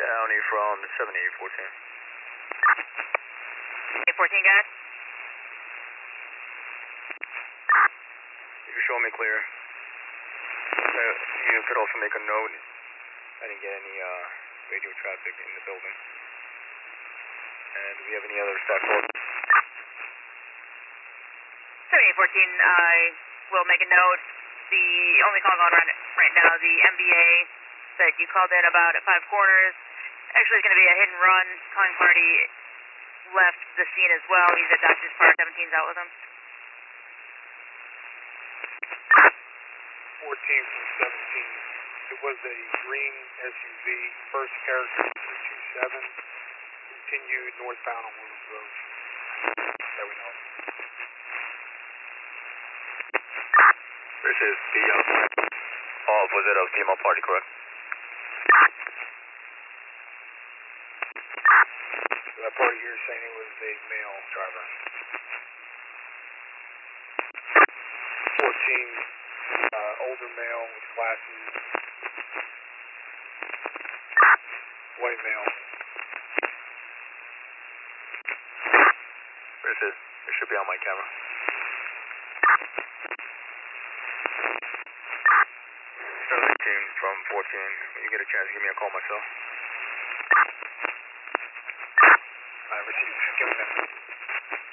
County from 7814. 814, guys. You can show me clear. You could also make a note. I didn't get any radio traffic in the building. And do we have any other staff calls? 7814, I will make a note. The only call going on right now, the MBA that you called in about at 5 Corners, actually is going to be a hit and run. Calling party left the scene as well. He's at Dodgers Park. 17's out with him. 14 from 17. It was a green SUV, first character 327, continued northbound on Williams Road. That we know. This is the, was it a female party, correct? So that party here is saying it was a male driver. 14, older male with glasses, white male. It should be on my camera. 17 from 14. When you get a chance, give me a call myself. I received. Give me that.